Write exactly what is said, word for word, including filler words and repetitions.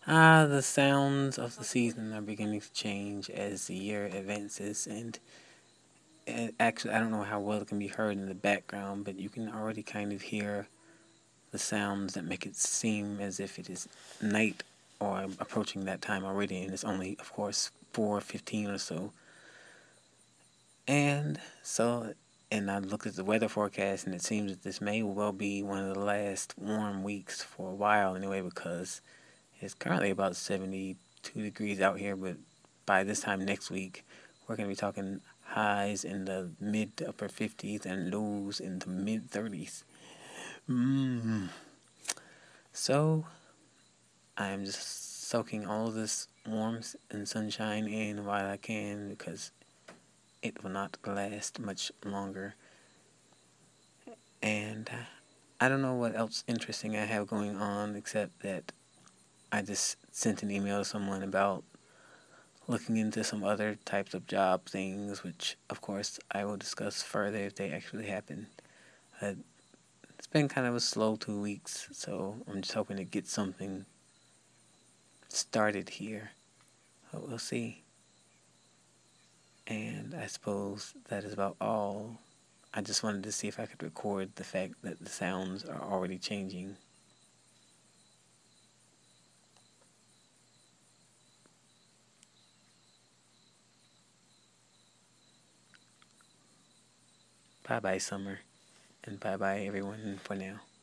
Ah, the sounds of the season are beginning to change as the year advances, and it actually, I don't know how well it can be heard in the background, but you can already kind of hear the sounds that make it seem as if it is night or approaching that time already, and it's only, of course, four fifteen or so. And so, and I looked at the weather forecast, and it seems that this may well be one of the last warm weeks for a while, anyway, because it's currently about seventy-two degrees out here, but by this time next week, we're going to be talking highs in the mid to upper fifties and lows in the mid thirties. Mm. So, I'm just soaking all of this warmth and sunshine in while I can because it will not last much longer. And uh, I don't know what else interesting I have going on except that I just sent an email to someone about looking into some other types of job things, which of course I will discuss further if they actually happen. Uh, it's been kind of a slow two weeks, so I'm just hoping to get something started here. But we'll see. And I suppose that is about all. I just wanted to see if I could record the fact that the sounds are already changing. Bye bye, summer. And bye bye, everyone, for now.